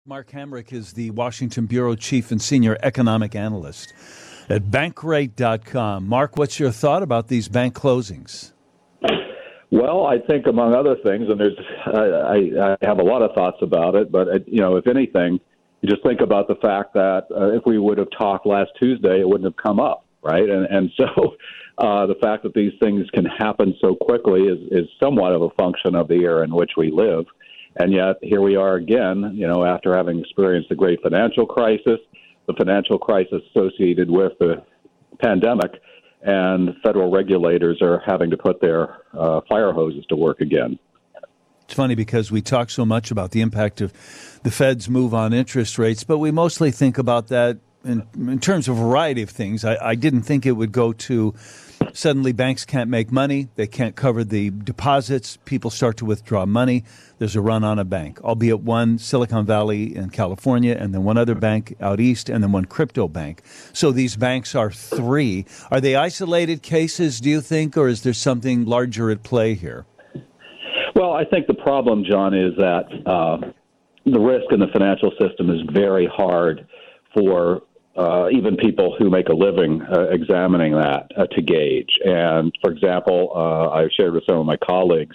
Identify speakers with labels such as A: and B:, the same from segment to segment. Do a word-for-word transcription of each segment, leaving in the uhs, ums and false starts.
A: Mark Hamrick is the Washington Bureau Chief and Senior Economic Analyst at Bankrate dot com. Mark, what's your thought about these bank closings?
B: Well, I think among other things, and there's I, I have a lot of thoughts about it, but, you know, if anything, you just think about the fact that uh, if we would have talked last Tuesday, it wouldn't have come up, right? And and so uh, the fact that these things can happen so quickly is, is somewhat of a function of the era in which we live. And yet here we are again, you know, after having experienced the great financial crisis, the financial crisis associated with the pandemic, and federal regulators are having to put their uh, fire hoses to work again.
A: It's funny because we talk so much about the impact of the Fed's move on interest rates, but we mostly think about that in, in terms of a variety of things. I, I didn't think it would go to suddenly banks can't make money, they can't cover the deposits, people start to withdraw money, there's a run on a bank, albeit one Silicon Valley in California, and then one other bank out east, and then one crypto bank. So these banks are three. Are they isolated cases, do you think, or is there something larger at play here?
B: Well, I think the problem, John, is that uh, the risk in the financial system is very hard for Uh, even people who make a living uh, examining that uh, to gauge. And, for example, uh, I shared with some of my colleagues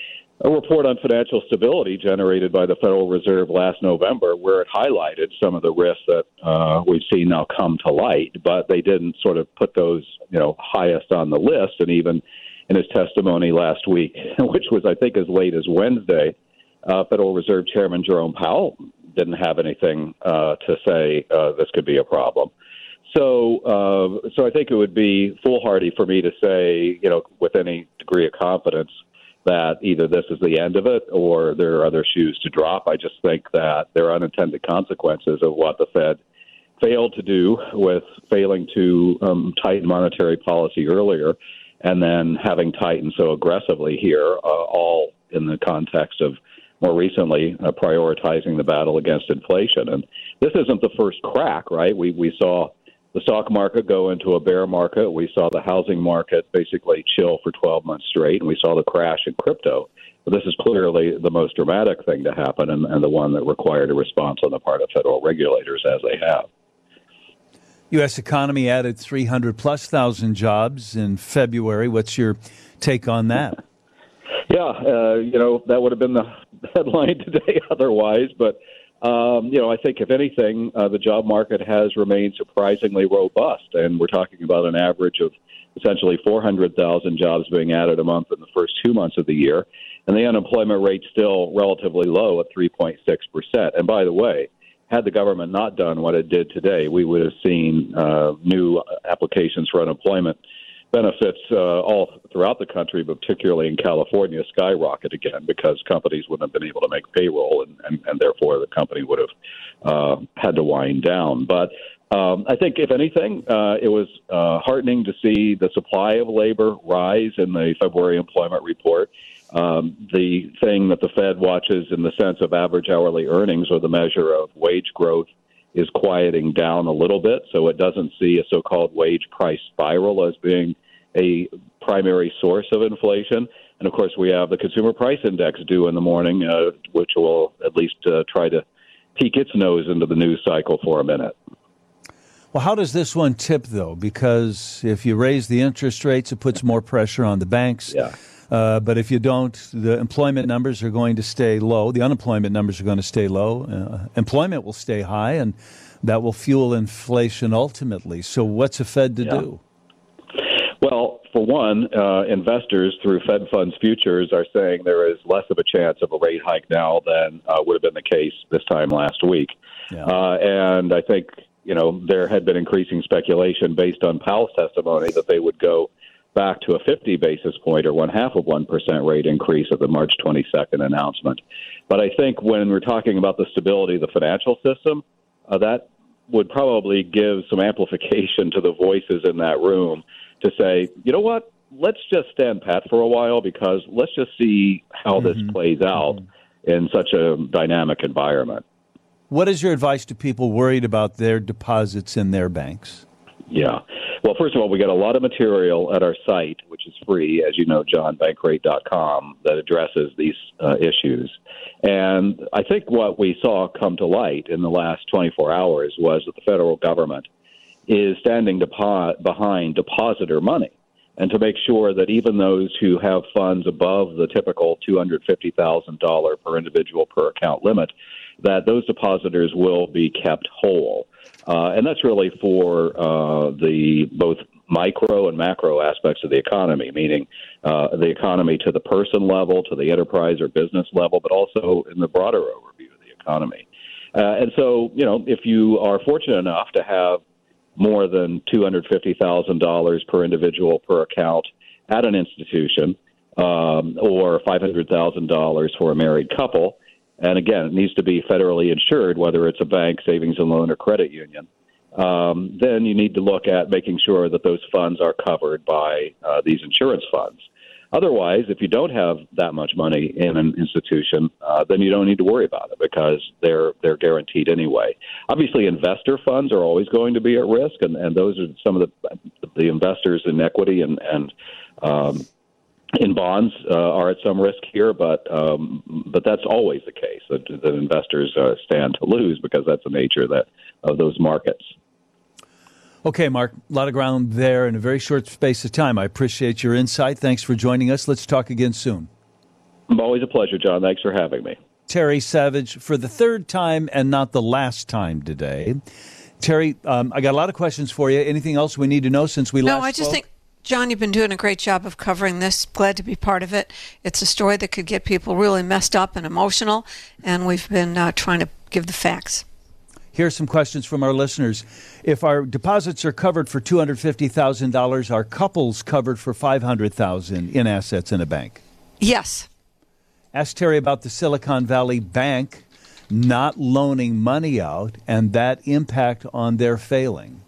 B: a report on financial stability generated by the Federal Reserve last November, where it highlighted some of the risks that uh, we've seen now come to light, but they didn't sort of put those, you know, highest on the list. And even in his testimony last week, which was, I think, as late as Wednesday, uh, Federal Reserve Chairman Jerome Powell didn't have anything uh, to say uh, this could be a problem. So uh, so I think it would be foolhardy for me to say, you know, with any degree of confidence that either this is the end of it or there are other shoes to drop. I just think that there are unintended consequences of what the Fed failed to do with failing to um, tighten monetary policy earlier and then having tightened so aggressively here, uh, all in the context of more recently uh, prioritizing the battle against inflation. And this isn't the first crack, right? We we saw the stock market go into a bear market. We saw the housing market basically chill for twelve months straight, and we saw the crash in crypto. But this is clearly the most dramatic thing to happen and, and the one that required a response on the part of federal regulators, as they have.
A: U S economy added three hundred plus thousand jobs in February. What's your take on that?
B: Yeah, uh, you know, that would have been the headline today otherwise. But, um, you know, I think if anything, uh, the job market has remained surprisingly robust. And we're talking about an average of essentially four hundred thousand jobs being added a month in the first two months of the year. And the unemployment rate still relatively low at three point six percent. And by the way, had the government not done what it did today, we would have seen uh, new applications for unemployment benefits uh, all throughout the country, but particularly in California, skyrocket again because companies wouldn't have been able to make payroll, and, and, and therefore the company would have uh, had to wind down. But um, I think, if anything, uh, it was uh, heartening to see the supply of labor rise in the February employment report. Um, the thing that the Fed watches in the sense of average hourly earnings, or the measure of wage growth, is quieting down a little bit, so it doesn't see a so-called wage price spiral as being a primary source of inflation. And, of course, we have the Consumer Price Index due in the morning, uh, which will at least uh, try to peek its nose into the news cycle for a minute.
A: Well, how does this one tip, though? Because if you raise the interest rates, it puts more pressure on the banks.
B: Yeah.
A: Uh, but if you don't, the employment numbers are going to stay low. The unemployment numbers are going to stay low. Uh, employment will stay high, and that will fuel inflation ultimately. So what's a Fed to
B: yeah.
A: do?
B: Well, for one, uh, investors through Fed funds futures are saying there is less of a chance of a rate hike now than uh, would have been the case this time last week. Yeah. Uh, and I think, you know, there had been increasing speculation based on Powell's testimony that they would go back to a fifty basis point or one half of one percent rate increase at the March twenty-second announcement. But I think when we're talking about the stability of the financial system, uh, that would probably give some amplification to the voices in that room to say, you know what, let's just stand pat for a while because let's just see how mm-hmm. this plays out mm-hmm. in such a dynamic environment.
A: What is your advice to people worried about their deposits in their banks?
B: Yeah. Well, first of all, we got a lot of material at our site, which which is free, as you know, john bankrate dot com, that addresses these uh, issues. And I think what we saw come to light in the last twenty-four hours was that the federal government is standing depo- behind depositor money, and to make sure that even those who have funds above the typical two hundred fifty thousand dollars per individual per account limit, that those depositors will be kept whole. Uh, and that's really for uh, the both micro and macro aspects of the economy, meaning uh, the economy to the person level, to the enterprise or business level, but also in the broader overview of the economy. Uh, and so, you know, if you are fortunate enough to have more than two hundred fifty thousand dollars per individual per account at an institution, um, or five hundred thousand dollars for a married couple, and again, it needs to be federally insured, whether it's a bank, savings and loan, or credit union, um, then you need to look at making sure that those funds are covered by uh, these insurance funds. Otherwise, if you don't have that much money in an institution, uh, then you don't need to worry about it because they're they're guaranteed anyway. Obviously, investor funds are always going to be at risk, and, and those are some of the the investors in equity and and um, in bonds uh, are at some risk here. But um, but that's always the case that, that investors uh, stand to lose because that's the nature of that of those markets.
A: Okay, Mark, a lot of ground there in a very short space of time. I appreciate your insight. Thanks for joining us. Let's talk again soon.
B: Always a pleasure, John. Thanks for having me.
A: Terry Savage, for the third time and not the last time today. Terry, um, I got a lot of questions for you. Anything else we need to know since we last spoke?
C: No, I just
A: spoke?
C: think, John, you've been doing a great job of covering this. Glad to be part of it. It's a story that could get people really messed up and emotional, and we've been uh, trying to give the facts.
A: Here's some questions from our listeners. If our deposits are covered for two hundred fifty thousand dollars, are couples covered for five hundred thousand dollars in assets in a bank?
C: Yes.
A: Ask Terry about the Silicon Valley Bank not loaning money out and that impact on their failing.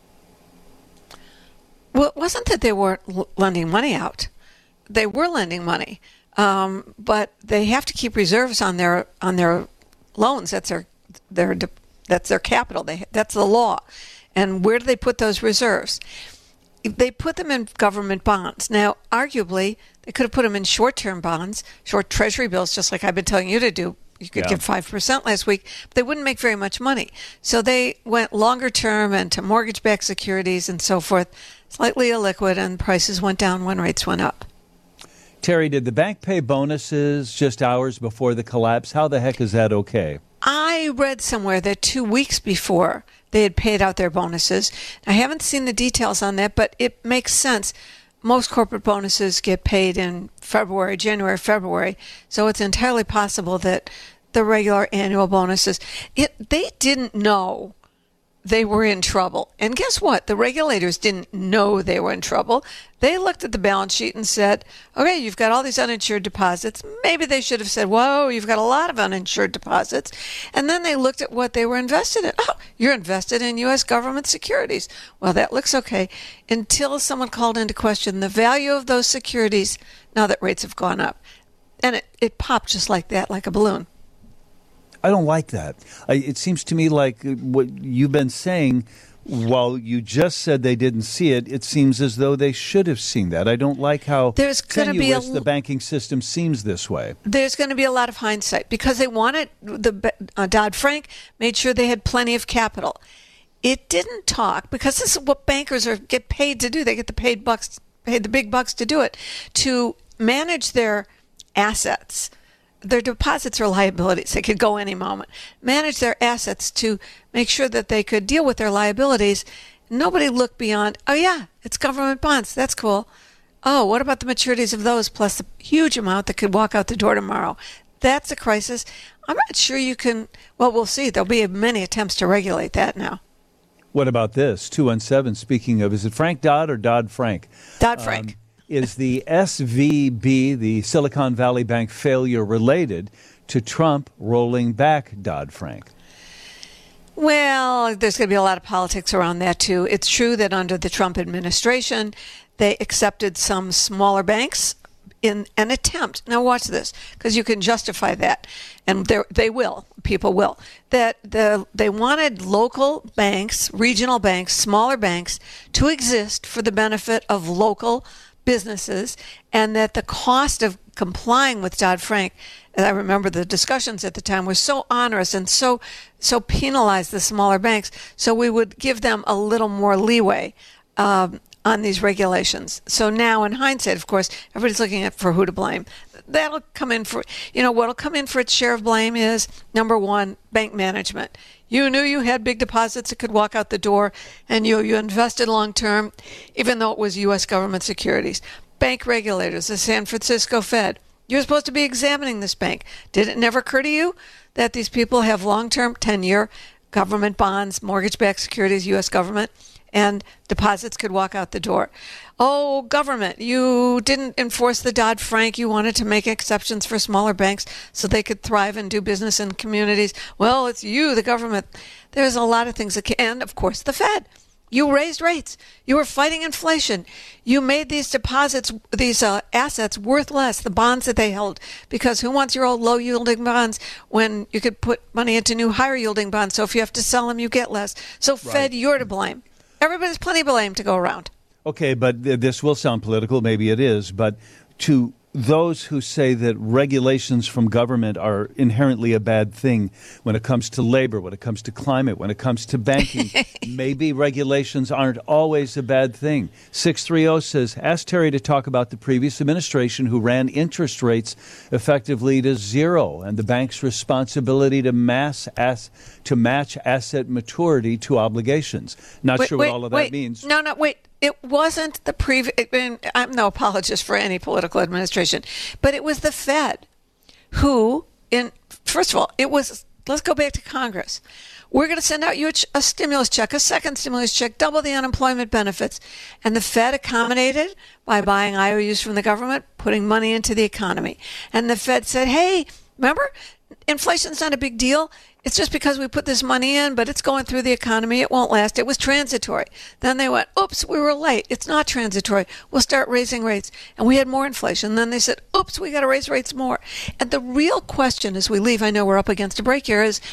C: Well, it wasn't that they weren't l- lending money out. They were lending money, um, but they have to keep reserves on their on their loans. That's their their de- That's their capital. They, that's the law. And where do they put those reserves? They put them in government bonds. Now, arguably, they could have put them in short-term bonds, short treasury bills, just like I've been telling you to do. You could
A: Yeah.
C: get five percent last week, but they wouldn't make very much money. So they went longer term and to mortgage-backed securities and so forth, slightly illiquid, and prices went down when rates went up.
A: Terry, did the bank pay bonuses just hours before the collapse? How the heck is that okay?
C: I read somewhere that two weeks before they had paid out their bonuses. I haven't seen the details on that, but it makes sense. Most corporate bonuses get paid in February, January, February, so it's entirely possible that the regular annual bonuses, it, they didn't know they were in trouble. And guess what? The regulators didn't know they were in trouble. They looked at the balance sheet and said, okay, you've got all these uninsured deposits. Maybe they should have said, whoa, you've got a lot of uninsured deposits. And then they looked at what they were invested in. Oh, you're invested in U S government securities. Well, that looks okay. Until someone called into question the value of those securities now that rates have gone up. And it, it popped just like that, like a balloon.
A: I don't like that. I, it seems to me like what you've been saying, while you just said they didn't see it, it seems as though they should have seen that. I don't like how
C: There's gonna be a
A: tenuous the banking system seems this way.
C: There's going to be a lot of hindsight because they wanted, the uh, Dodd-Frank made sure they had plenty of capital. It didn't talk, because this is what bankers are get paid to do. They get the paid bucks, paid the big bucks to do it, to manage their assets. Their deposits are liabilities. They could go any moment. Manage their assets to make sure that they could deal with their liabilities. Nobody looked beyond, oh, yeah, it's government bonds. That's cool. Oh, what about the maturities of those plus the huge amount that could walk out the door tomorrow? That's a crisis. I'm not sure you can, well, we'll see. There'll be many attempts to regulate that now.
A: What about this? two one seven, speaking of, is it Frank Dodd or Dodd-Frank?
C: Dodd-Frank.
A: Um, is the S V B, the Silicon Valley Bank failure, related to Trump rolling back Dodd-Frank?
C: Well, there's going to be a lot of politics around that, too. It's true that under the Trump administration, they accepted some smaller banks in an attempt. Now, watch this, because you can justify that, and they will. People will. That the they wanted local banks, regional banks, smaller banks, to exist for the benefit of local businesses, and that the cost of complying with Dodd-Frank, and I remember the discussions at the time, was so onerous and so so penalized the smaller banks, so we would give them a little more leeway um, on these regulations. So now, in hindsight, of course, everybody's looking at for who to blame. That'll come in for, you know, what'll come in for its share of blame is, number one, bank management. You knew you had big deposits that could walk out the door, and you you invested long term, even though it was U S government securities. Bank regulators, the San Francisco Fed. You're supposed to be examining this bank. Did it never occur to you that these people have long-term, ten-year government bonds, mortgage-backed securities, U S government, and deposits could walk out the door? Oh, government, you didn't enforce the Dodd-Frank. You wanted to make exceptions for smaller banks so they could thrive and do business in communities. Well, it's you, the government. There's a lot of things that can, and of course, the Fed. You raised rates. You were fighting inflation. You made these deposits, these uh, assets worth less, the bonds that they held, because who wants your old low-yielding bonds when you could put money into new higher-yielding bonds? So if you have to sell them, you get less. So right. Fed, you're to blame. Everybody's plenty of blame to go around.
A: Okay, but th- this will sound political. Maybe it is. But to those who say that regulations from government are inherently a bad thing when it comes to labor, when it comes to climate, when it comes to banking, maybe regulations aren't always a bad thing. six three zero says, ask Terry to talk about the previous administration who ran interest rates effectively to zero and the bank's responsibility to mass ass, to match asset maturity to obligations. Not
C: wait,
A: sure what
C: wait,
A: all of that
C: wait.
A: means.
C: No, no, wait. It wasn't the previous, I'm no apologist for any political administration, but it was the Fed who, in first of all, it was, let's go back to Congress. We're going to send out you a, a stimulus check, a second stimulus check, double the unemployment benefits. And the Fed accommodated by buying I O Us from the government, putting money into the economy. And the Fed said, hey, remember, inflation's not a big deal. It's just because we put this money in, but it's going through the economy. It won't last. It was transitory. Then they went, oops, we were late. It's not transitory. We'll start raising rates. And we had more inflation. Then they said, oops, we got to raise rates more. And the real question as we leave, I know we're up against a break here, is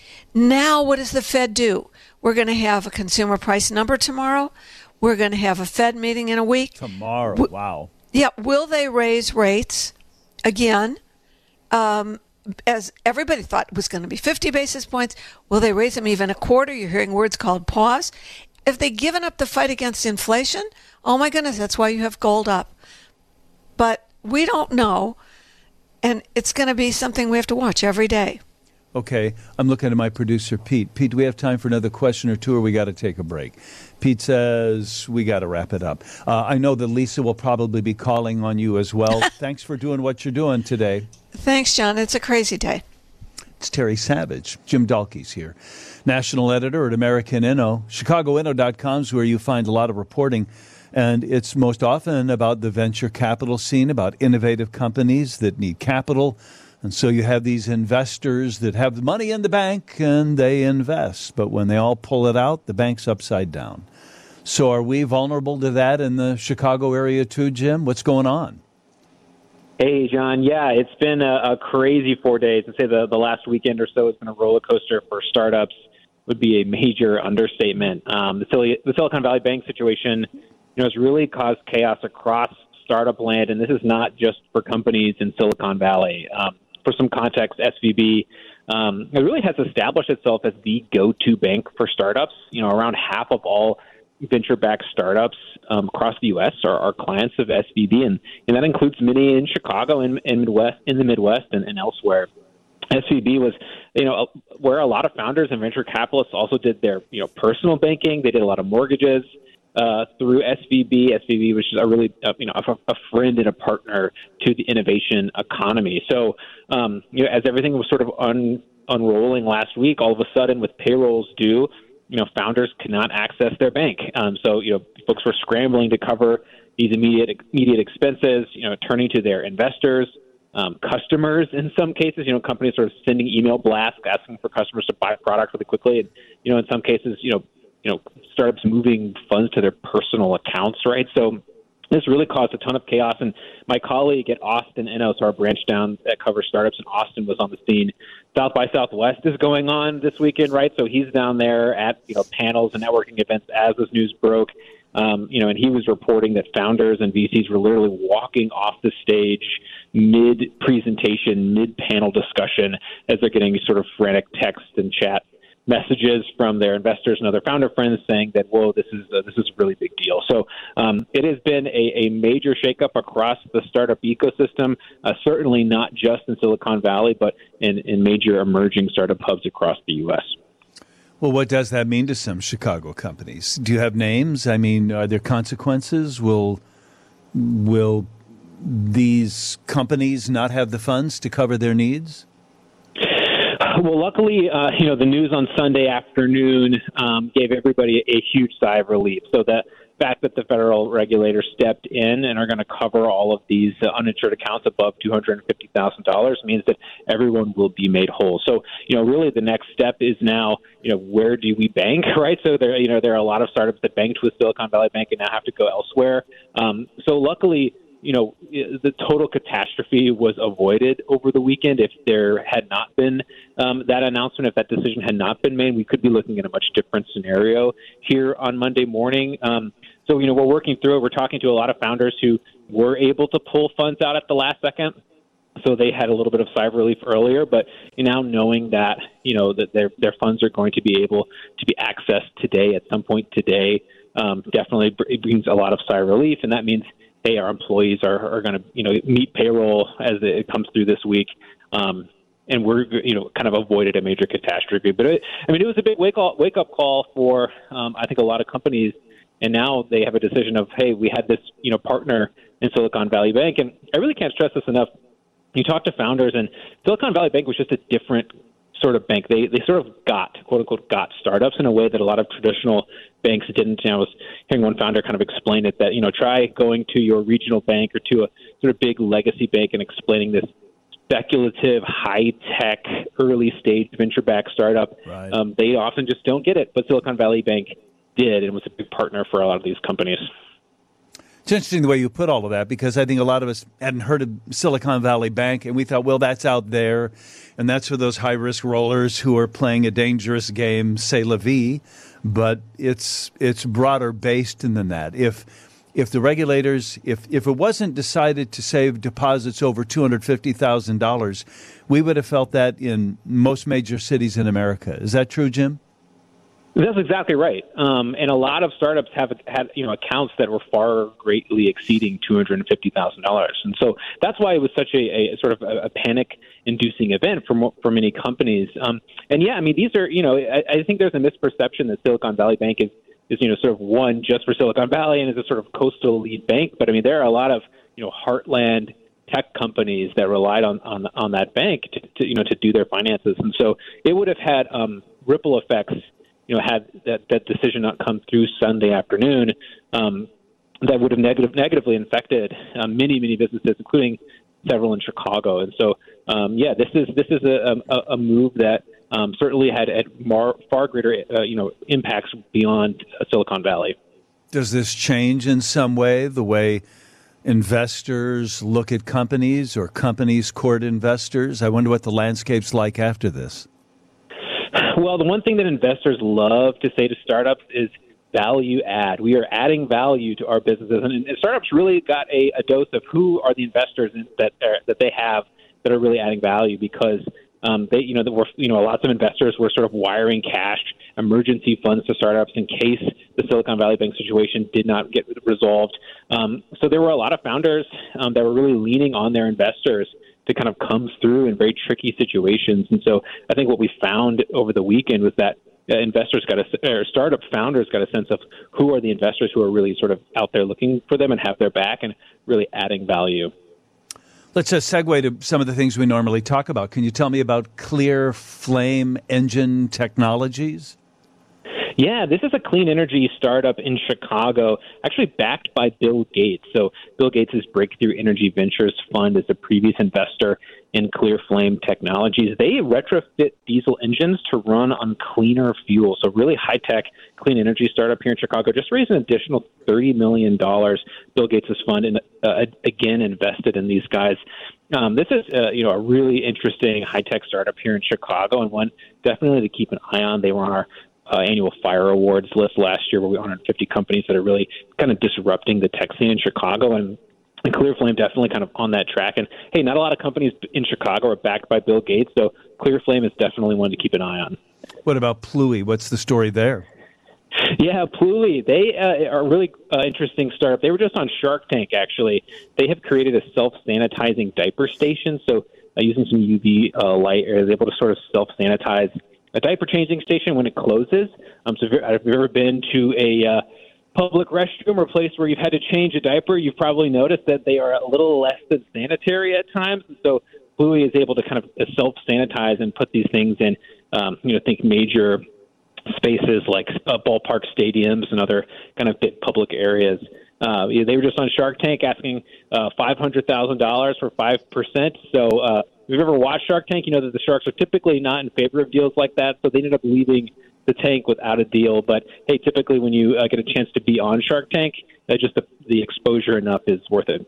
C: now what does the Fed do? We're going to have a consumer price number tomorrow. We're going to have a Fed meeting in a week.
A: Tomorrow, w- wow.
C: Yeah, will they raise rates again? Um, as everybody thought it was going to be fifty basis points, will they raise them even a quarter? You're hearing words called pause. If they've given up the fight against inflation, oh my goodness, that's why you have gold up. But we don't know, and it's going to be something we have to watch every day.
A: Okay, I'm looking at my producer, Pete. Pete, do we have time for another question or two, or we got to take a break? Pete says we got to wrap it up. Uh, I know that Lisa will probably be calling on you as well. Thanks for doing what you're doing today.
C: Thanks, John. It's a crazy day.
A: It's Terry Savage. Jim Dahlke's here, national editor at American Inno. Chicago Inno dot com is where you find a lot of reporting, and it's most often about the venture capital scene, about innovative companies that need capital. And so you have these investors that have money in the bank and they invest. But when they all pull it out, the bank's upside down. So are we vulnerable to that in the Chicago area too, Jim? What's going on?
D: Hey, John. Yeah, it's been a, a crazy four days. I'd say the, the last weekend or so has been a roller coaster for startups. Would be a major understatement. Um, the, Sil- the Silicon Valley Bank situation, you know, has really caused chaos across startup land, and this is not just for companies in Silicon Valley. Um, for some context, S V B um, it really has established itself as the go-to bank for startups. You know, around half of all venture-backed startups um, across the U S are, are clients of S V B, and, and that includes many in Chicago and, and Midwest, in the Midwest and, and elsewhere. S V B was, you know, where a lot of founders and venture capitalists also did their, you know, personal banking. They did a lot of mortgages uh, through S V B. S V B was just a really, uh, you know, a, a friend and a partner to the innovation economy. So, um, you know, as everything was sort of un, unrolling last week, all of a sudden with payrolls due, you know, founders could not access their bank. Um, so, you know, folks were scrambling to cover these immediate immediate expenses, you know, turning to their investors. Um, customers, in some cases, you know, companies sort of sending email blasts asking for customers to buy products really quickly, and you know, in some cases, you know, you know, startups moving funds to their personal accounts, right? So this really caused a ton of chaos. And my colleague at Austin Inno, so our branch down that covers startups in Austin, was on the scene. South by Southwest is going on this weekend, right? So he's down there at you know panels and networking events as this news broke. Um, you know, and he was reporting that founders and V Cs were literally walking off the stage mid-presentation, mid-panel discussion as they're getting sort of frantic text and chat messages from their investors and other founder friends saying that, whoa, this is a, this is a really big deal. So um, it has been a, a major shakeup across the startup ecosystem, uh, certainly not just in Silicon Valley, but in, in major emerging startup hubs across the U S.
A: Well, what does that mean to some Chicago companies? Do you have names? I mean, are there consequences? Will will these companies not have the funds to cover their needs?
D: Well, luckily, uh, you know, the news on Sunday afternoon um, gave everybody a huge sigh of relief. So the fact that the federal regulators stepped in and are going to cover all of these uh, uninsured accounts above two hundred fifty thousand dollars means that everyone will be made whole. So, you know, really the next step is now, you know, where do we bank, right? So there, you know, there are a lot of startups that banked with Silicon Valley Bank and now have to go elsewhere. Um, so luckily, you know, the total catastrophe was avoided over the weekend. If there had not been um, that announcement, if that decision had not been made, we could be looking at a much different scenario here on Monday morning. Um, so, you know, we're working through it. We're talking to a lot of founders who were able to pull funds out at the last second. So they had a little bit of sigh of relief earlier, but now knowing that, you know, that their their funds are going to be able to be accessed today at some point today, um, definitely it brings a lot of sigh of relief. And that means, hey, our employees are, are going to, you know, meet payroll as it comes through this week. Um, and we're, you know, kind of avoided a major catastrophe. But, it, I mean, it was a big wake, all, wake up call for, um, I think, a lot of companies. And now they have a decision of, hey, we had this, you know, partner in Silicon Valley Bank. And I really can't stress this enough. You talk to founders, and Silicon Valley Bank was just a different sort of bank. They they sort of got, quote unquote, got startups in a way that a lot of traditional banks didn't. You know, I was hearing one founder kind of explain it that, you know, try going to your regional bank or to a sort of big legacy bank and explaining this speculative, high-tech, early-stage venture-backed startup.
A: Right.
D: Um, they often just don't get it. But Silicon Valley Bank did and was a big partner for a lot of these companies.
A: It's interesting the way you put all of that, because I think a lot of us hadn't heard of Silicon Valley Bank, and we thought, well, that's out there, and that's for those high-risk rollers who are playing a dangerous game, c'est la vie. But it's it's broader based than that. If if the regulators, if if it wasn't decided to save deposits over two hundred fifty thousand dollars, we would have felt that in most major cities in America. Is that true, Jim?
D: That's exactly right. Um, and a lot of startups have had, you know, accounts that were far greatly exceeding two hundred fifty thousand dollars. And so that's why it was such a, a sort of a, a panic-inducing event for for many companies. Um, and, yeah, I mean, these are, you know, I, I think there's a misperception that Silicon Valley Bank is, is, you know, sort of one just for Silicon Valley and is a sort of coastal elite bank. But, I mean, there are a lot of, you know, heartland tech companies that relied on, on, on that bank to, to, you know, to do their finances. And so it would have had um, ripple effects, you know, had that, that decision not come through Sunday afternoon, um, that would have negative, negatively infected um, many, many businesses, including several in Chicago. And so, um, yeah, this is this is a, a, a move that um, certainly had, had mar, far greater, uh, you know, impacts beyond uh, Silicon Valley.
A: Does this change in some way the way investors look at companies or companies court investors? I wonder what the landscape's like after this.
D: Well, the one thing that investors love to say to startups is value add. We are adding value to our businesses, and startups really got a, a dose of who are the investors that are, that they have that are really adding value, because um, they, you know, there were, you know, lots of investors were sort of wiring cash, emergency funds to startups in case the Silicon Valley Bank situation did not get resolved. Um, so there were a lot of founders um, that were really leaning on their investors to kind of come through in very tricky situations. And so I think what we found over the weekend was that uh, investors got a, or startup founders got a sense of who are the investors who are really sort of out there looking for them and have their back and really adding value.
A: Let's uh, segue to some of the things we normally talk about. Can you tell me about Clear Flame Engine Technologies?
D: Yeah, this is a clean energy startup in Chicago, actually backed by Bill Gates. So Bill Gates' Breakthrough Energy Ventures Fund is a previous investor in Clear Flame Technologies. They retrofit diesel engines to run on cleaner fuel. So really high-tech clean energy startup here in Chicago. Just raised an additional thirty million dollars. Bill Gates' fund, and uh, again, invested in these guys. Um, this is, uh, you know, a really interesting high-tech startup here in Chicago, and one definitely to keep an eye on. They were on our uh, annual Fire Awards list last year, where we honored fifty companies that are really kind of disrupting the tech scene in Chicago. And, and Clearflame definitely kind of on that track. And, hey, not a lot of companies in Chicago are backed by Bill Gates, so Clearflame is definitely one to keep an eye on.
A: What about Pluie? What's the story there?
D: Yeah, Pluie. They uh, are a really uh, interesting startup. They were just on Shark Tank, actually. They have created a self-sanitizing diaper station. So uh, using some U V uh, light, is able to sort of self-sanitize a diaper changing station when it closes. Um, so if, you're, if you've ever been to a uh, public restroom or place where you've had to change a diaper, you've probably noticed that they are a little less than sanitary at times. And so Pluie is able to kind of self-sanitize and put these things in, um, you know, think major spaces like uh, ballpark stadiums and other kind of big public areas. Uh, they were just on Shark Tank asking uh, five hundred thousand dollars for five percent. So uh, if you've ever watched Shark Tank, you know that the Sharks are typically not in favor of deals like that. So they ended up leaving the tank without a deal. But, hey, typically when you uh, get a chance to be on Shark Tank, uh, just the, the exposure enough is worth it.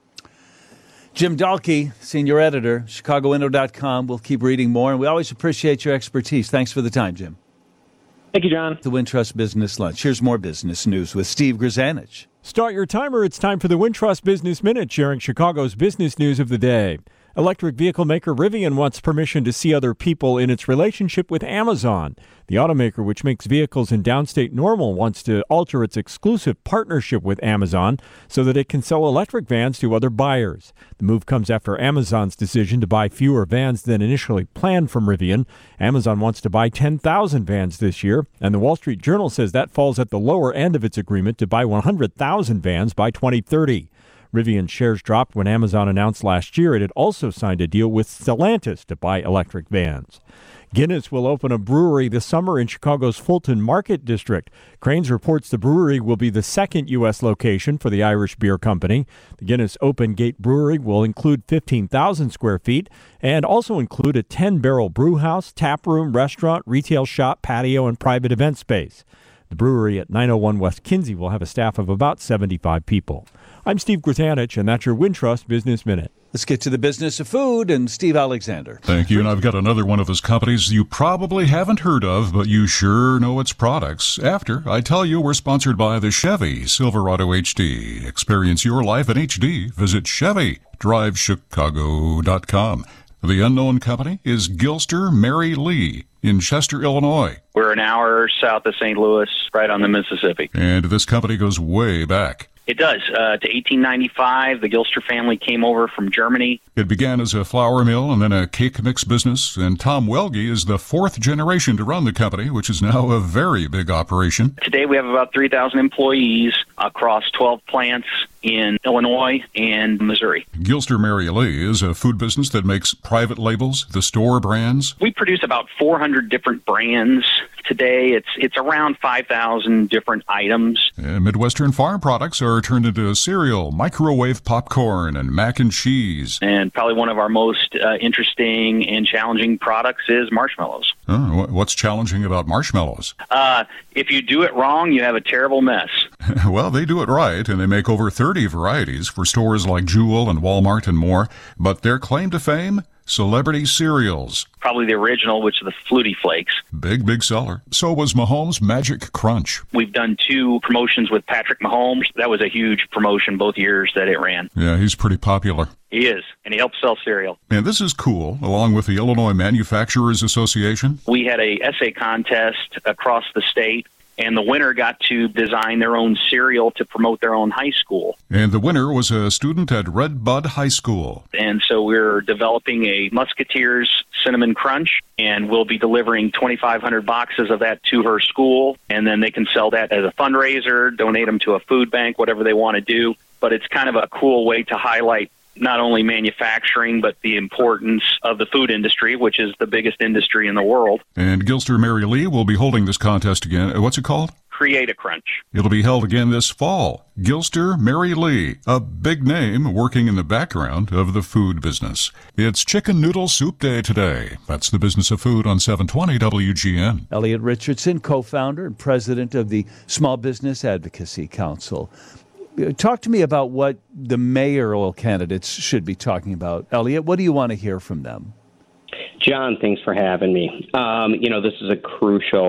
A: Jim Dahlke, senior editor, Chicago Window dot com. We'll keep reading more, and we always appreciate your expertise. Thanks for the time, Jim.
D: Thank you, John.
A: The Wintrust Business Lunch. Here's more business news with Steve Grzanich.
E: Start your timer. It's time for the Wintrust Business Minute, sharing Chicago's business news of the day. Electric vehicle maker Rivian wants permission to see other people in its relationship with Amazon. The automaker, which makes vehicles in downstate Normal, wants to alter its exclusive partnership with Amazon so that it can sell electric vans to other buyers. The move comes after Amazon's decision to buy fewer vans than initially planned from Rivian. Amazon wants to buy ten thousand vans this year, and the Wall Street Journal says that falls at the lower end of its agreement to buy one hundred thousand vans by twenty thirty. Rivian shares dropped when Amazon announced last year it had also signed a deal with Stellantis to buy electric vans. Guinness will open a brewery this summer in Chicago's Fulton Market District. Cranes reports the brewery will be the second U S location for the Irish Beer Company. The Guinness Open Gate Brewery will include fifteen thousand square feet and also include a ten-barrel brew house, tap room, restaurant, retail shop, patio, and private event space. The brewery at nine oh one West Kinsey will have a staff of about seventy-five people. I'm Steve Grzanich, and that's your Wintrust Business Minute.
A: Let's get to the business of food and Steve Alexander.
F: Thank you, and I've got another one of his companies you probably haven't heard of, but you sure know its products. After I tell you, we're sponsored by the Chevy Silverado H D. Experience your life in H D. Visit Chevy Drive Chicago dot com. The unknown company is Gilster Mary Lee in Chester, Illinois.
G: We're an hour south of Saint Louis, right on the Mississippi.
F: And this company goes way back.
G: It does. Uh, to eighteen ninety-five, the Gilster family came over from Germany.
F: It began as a flour mill and then a cake mix business, and Tom Welge is the fourth generation to run the company, which is now a very big operation.
G: Today we have about three thousand employees across twelve plants in Illinois and Missouri.
F: Gilster Mary Lee is a food business that makes private labels, the store brands.
G: We produce about four hundred different brands. Today it's it's around five thousand different items.
F: And Midwestern farm products are turned into cereal, microwave popcorn, and mac and cheese.
G: And probably one of our most uh, interesting and challenging products is marshmallows.
F: Oh, what's challenging about marshmallows?
G: Uh, if you do it wrong, you have a terrible mess.
F: Well, they do it right, and they make over thirty varieties for stores like Jewel and Walmart and more. But their claim to fame? Celebrity cereals.
G: Probably the original, which is the Flutie Flakes.
F: Big, big seller. So was Mahomes Magic Crunch.
G: We've done two promotions with Patrick Mahomes. That was a huge promotion both years that it ran.
F: Yeah, he's pretty popular.
G: He is, and he helps sell cereal.
F: And this is cool, along with the Illinois Manufacturers Association.
G: We had a essay contest across the state, and the winner got to design their own cereal to promote their own high school.
F: And the winner was a student at Red Bud High School.
G: And so we're developing a Musketeers Cinnamon Crunch, and we'll be delivering twenty-five hundred boxes of that to her school, and then they can sell that as a fundraiser, donate them to a food bank, whatever they want to do. But it's kind of a cool way to highlight not only manufacturing, but the importance of the food industry, which is the biggest industry in the world.
F: And Gilster Mary Lee will be holding this contest again. What's it called?
G: Create a Crunch.
F: It'll be held again this fall. Gilster Mary Lee, a big name working in the background of the food business. It's Chicken Noodle Soup Day today. That's the business of food on seven twenty W G N.
A: Elliot Richardson, co-founder and president of the Small Business Advocacy Council. Talk to me about what the mayoral candidates should be talking about. Elliot, what do you want to hear from them?
H: John, thanks for having me. Um, you know, this is a crucial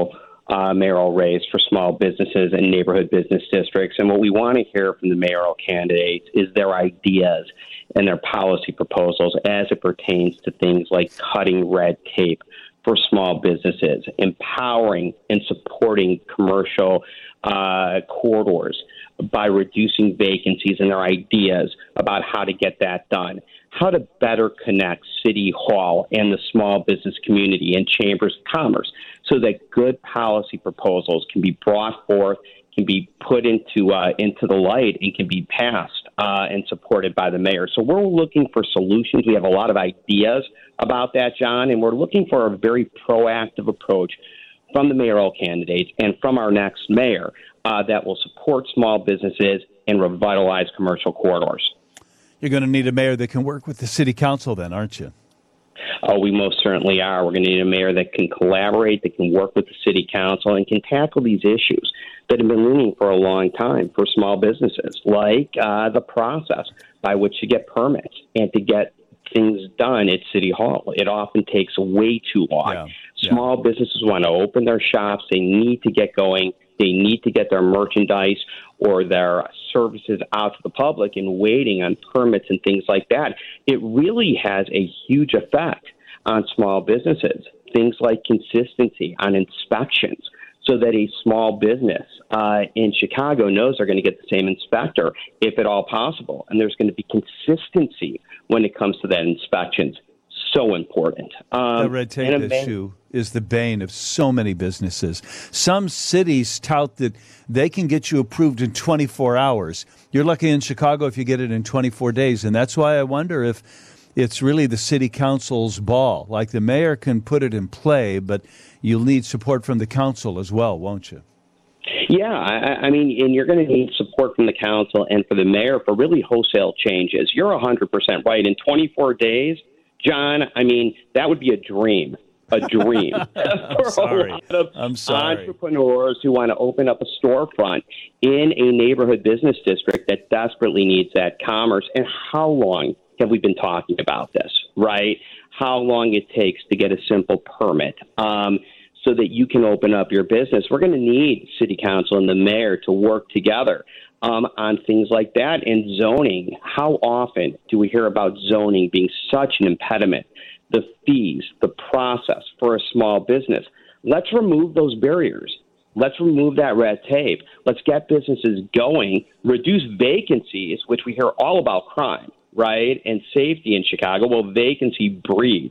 H: uh, mayoral race for small businesses and neighborhood business districts. And what we want to hear from the mayoral candidates is their ideas and their policy proposals as it pertains to things like cutting red tape for small businesses, empowering and supporting commercial uh, corridors by reducing vacancies, and their ideas about how to get that done, how to better connect City Hall and the small business community and chambers of commerce so that good policy proposals can be brought forth, can be put into uh, into the light, and can be passed uh, and supported by the mayor. So we're looking for solutions. We have a lot of ideas about that, John, and we're looking for a very proactive approach from the mayoral candidates and from our next mayor uh, that will support small businesses and revitalize commercial corridors.
A: You're going to need a mayor that can work with the city council then, aren't you?
H: Oh, we most certainly are. We're going to need a mayor that can collaborate, that can work with the city council, and can tackle these issues that have been looming for a long time for small businesses, like uh, the process by which to get permits and to get things done at City Hall. It often takes way too long. Yeah. Yeah. Small businesses want to open their shops. They need to get going. They need to get their merchandise or their services out to the public, and waiting on permits and things like that. It really has a huge effect on small businesses. Things like consistency on inspections, so that a small business uh, in Chicago knows they're going to get the same inspector, if at all possible. And there's going to be consistency when it comes to that inspections. So important. Um,
A: the red tape issue is the bane of so many businesses. Some cities tout that they can get you approved in twenty-four hours. You're lucky in Chicago if you get it in twenty-four days. And that's why I wonder if it's really the city council's ball. Like the mayor can put it in play, but you'll need support from the council as well, won't you?
H: Yeah, I, I mean, and you're going to need support from the council and for the mayor for really wholesale changes. You're one hundred percent right. In twenty-four days, John, I mean, that would be a dream, a dream for
A: sorry.
H: a lot of
A: I'm sorry.
H: entrepreneurs who want to open up a storefront in a neighborhood business district that desperately needs that commerce. And how long have we been talking about this, right? How long it takes to get a simple permit um, so that you can open up your business. We're going to need city council and the mayor to work together Um, on things like that. And zoning, how often do we hear about zoning being such an impediment? The fees, the process for a small business. Let's remove those barriers. Let's remove that red tape. Let's get businesses going, reduce vacancies, which we hear all about crime, right, and safety in Chicago. Well, vacancy breeds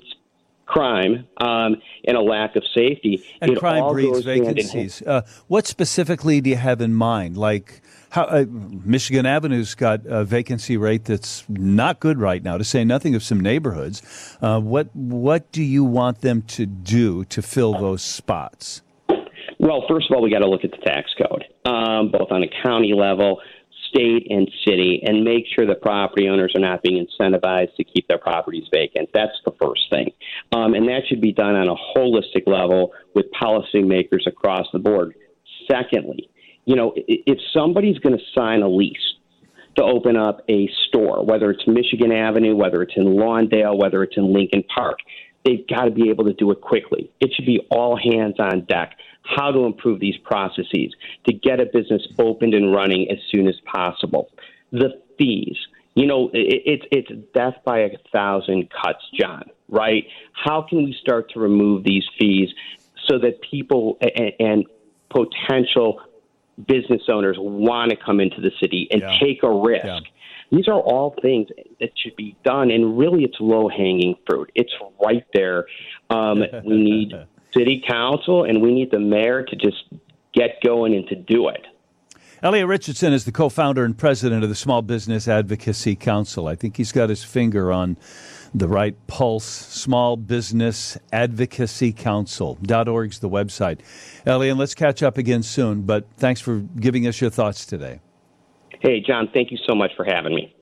H: crime um, and a lack of safety.
A: And
H: it
A: crime
H: all
A: breeds
H: goes hand in hand.
A: vacancies. Uh, what specifically do you have in mind? Like, how, uh, Michigan Avenue's got a vacancy rate that's not good right now, to say nothing of some neighborhoods. Uh, what what do you want them to do to fill those spots?
H: Well, first of all, we got to look at the tax code, um, both on a county level, state and city, and make sure that property owners are not being incentivized to keep their properties vacant. That's the first thing. Um, and that should be done on a holistic level with policymakers across the board. Secondly, you know, if somebody's going to sign a lease to open up a store, whether it's Michigan Avenue, whether it's in Lawndale, whether it's in Lincoln Park, they've got to be able to do it quickly. It should be all hands on deck. How to improve these processes to get a business opened and running as soon as possible. The fees, you know, it, it's it's death by a thousand cuts, John, right? How can we start to remove these fees so that people and, and potential business owners want to come into the city and yeah. take a risk? Yeah. These are all things that should be done, and really it's low-hanging fruit. It's right there. Um, we need city council, and we need the mayor to just get going and to do it.
A: Elliot Richardson is the co-founder and president of the Small Business Advocacy Council. I think he's got his finger on the right pulse. Small Business Advocacy Council dot org is the website. Elliot, let's catch up again soon, but thanks for giving us your thoughts today.
H: Hey, John, thank you so much for having me.